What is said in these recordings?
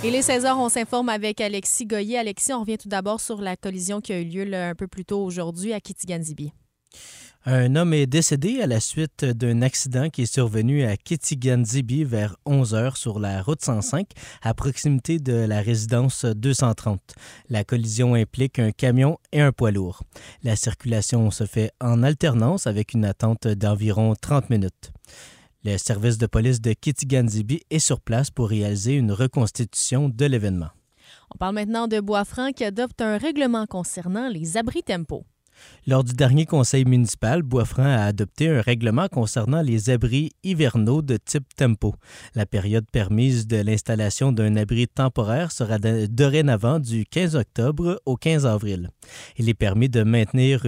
Et les 16 heures, on s'informe avec Alexis Goyer. Alexis, on revient tout d'abord sur la collision qui a eu lieu un peu plus tôt aujourd'hui à Kitigan-Zibi. Un homme est décédé à la suite d'un accident qui est survenu à Kitigan-Zibi vers 11 heures sur la route 105, à proximité de la résidence 230. La collision implique un camion et un poids lourd. La circulation se fait en alternance avec une attente d'environ 30 minutes. Le service de police de Kitigan-Zibi est sur place pour réaliser une reconstitution de l'événement. On parle maintenant de Bois-Franc qui adopte un règlement concernant les abris tempo. Lors du dernier conseil municipal, Bois-Franc a adopté un règlement concernant les abris hivernaux de type tempo. La période permise de l'installation d'un abri temporaire sera dorénavant du 15 octobre au 15 avril. Il est permis de maintenir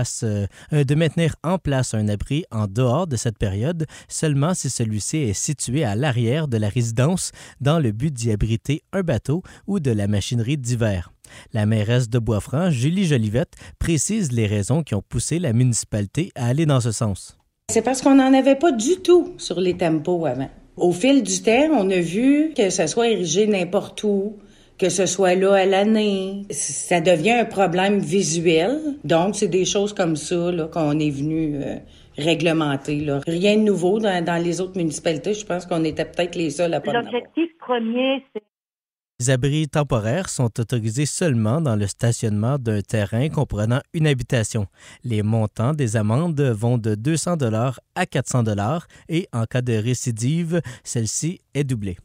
en place un abri en dehors de cette période seulement si celui-ci est situé à l'arrière de la résidence dans le but d'y abriter un bateau ou de la machinerie d'hiver. La mairesse de Bois-Franc, Julie Jolivette, précise les raisons qui ont poussé la municipalité à aller dans ce sens. C'est parce qu'on n'en avait pas du tout sur les tempos avant. Au fil du temps, on a vu que ça soit érigé n'importe où, que ce soit là à l'année. Ça devient un problème visuel. Donc, c'est des choses comme ça là, qu'on est venu réglementer. Là. Rien de nouveau dans les autres municipalités. Je pense qu'on était peut-être les seuls à pas en avoir. L'objectif premier, c'est Les abris temporaires sont autorisés seulement dans le stationnement d'un terrain comprenant une habitation. Les montants des amendes vont de 200 $ à 400 $ et en cas de récidive, celle-ci est doublée.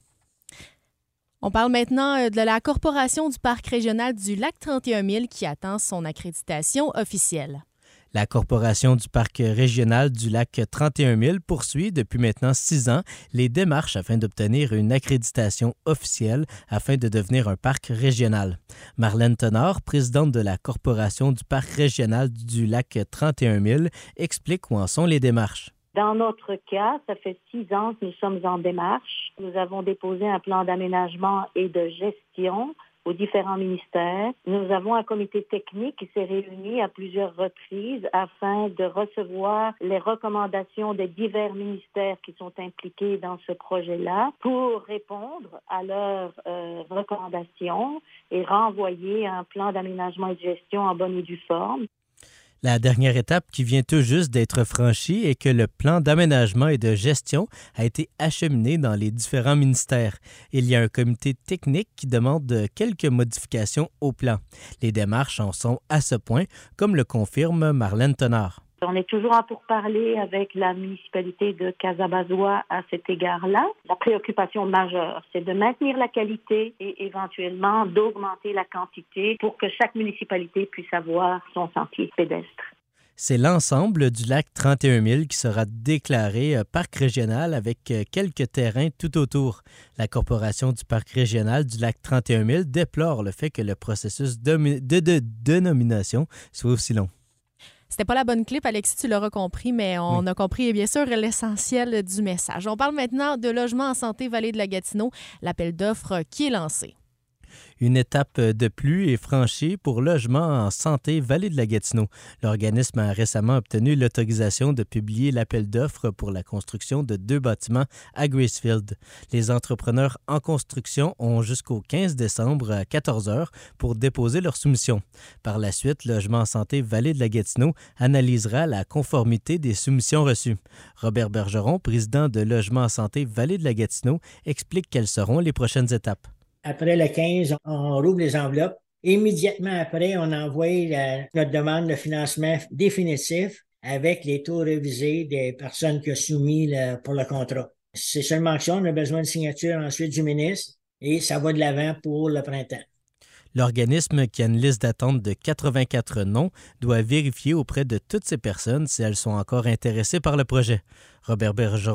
On parle maintenant de la Corporation du Parc régional du Lac 31 000 qui attend son accréditation officielle. La Corporation du Parc régional du Lac 31 000 poursuit depuis maintenant 6 ans les démarches afin d'obtenir une accréditation officielle afin de devenir un parc régional. Marlène Tenard, présidente de la Corporation du Parc régional du Lac 31 000, explique où en sont les démarches. Dans notre cas, ça fait 6 ans que nous sommes en démarche. Nous avons déposé un plan d'aménagement et de gestion aux différents ministères. Nous avons un comité technique qui s'est réuni à plusieurs reprises afin de recevoir les recommandations des divers ministères qui sont impliqués dans ce projet-là pour répondre à leurs recommandations et renvoyer un plan d'aménagement et de gestion en bonne et due forme. La dernière étape qui vient tout juste d'être franchie est que le plan d'aménagement et de gestion a été acheminé dans les différents ministères. Il y a un comité technique qui demande quelques modifications au plan. Les démarches en sont à ce point, comme le confirme Marlène Tenard. On est toujours en pourparlers avec la municipalité de Casabazois à cet égard-là. La préoccupation majeure, c'est de maintenir la qualité et éventuellement d'augmenter la quantité pour que chaque municipalité puisse avoir son sentier pédestre. C'est l'ensemble du lac 31 000 qui sera déclaré parc régional avec quelques terrains tout autour. La Corporation du parc régional du lac 31 000 déplore le fait que le processus de dénomination soit aussi long. C'était pas la bonne clip, Alexis, tu l'auras compris, mais on a compris bien sûr l'essentiel du message. On parle maintenant de logement en santé Vallée de la Gatineau, l'appel d'offres qui est lancé. Une étape de plus est franchie pour Logement en santé Vallée de la Gatineau. L'organisme a récemment obtenu l'autorisation de publier l'appel d'offres pour la construction de 2 bâtiments à Gracefield. Les entrepreneurs en construction ont jusqu'au 15 décembre à 14 h pour déposer leur soumission. Par la suite, Logement en santé Vallée de la Gatineau analysera la conformité des soumissions reçues. Robert Bergeron, président de Logement en santé Vallée de la Gatineau, explique quelles seront les prochaines étapes. Après le 15, on rouvre les enveloppes. Immédiatement après, on envoie notre demande de financement définitif avec les taux révisés des personnes qui ont soumis pour le contrat. C'est seulement que ça, on a besoin de signature ensuite du ministre et ça va de l'avant pour le printemps. L'organisme, qui a une liste d'attente de 84 noms, doit vérifier auprès de toutes ces personnes si elles sont encore intéressées par le projet. Robert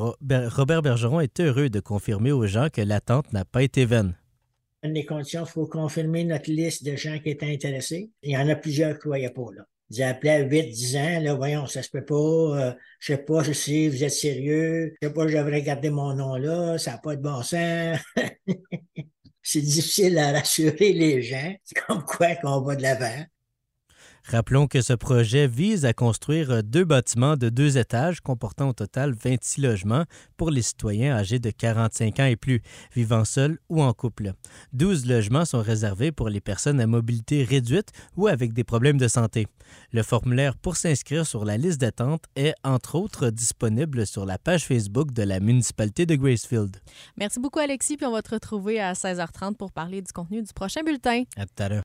Bergeron est heureux de confirmer aux gens que l'attente n'a pas été vaine. Une des conditions, il faut confirmer notre liste de gens qui étaient intéressés. Il y en a plusieurs qui ne croyaient pas. Là. Ils appelaient à 8, 10 ans. Là, voyons, ça se peut pas. Je sais pas, je sais, vous êtes sérieux. Je sais pas, je devrais garder mon nom là. Ça n'a pas de bon sens. C'est difficile à rassurer les gens. C'est comme quoi qu'on va de l'avant. Rappelons que ce projet vise à construire 2 bâtiments de 2 étages comportant au total 26 logements pour les citoyens âgés de 45 ans et plus, vivant seuls ou en couple. 12 logements sont réservés pour les personnes à mobilité réduite ou avec des problèmes de santé. Le formulaire pour s'inscrire sur la liste d'attente est, entre autres, disponible sur la page Facebook de la municipalité de Gracefield. Merci beaucoup, Alexis, puis on va te retrouver à 16h30 pour parler du contenu du prochain bulletin. À tout à l'heure.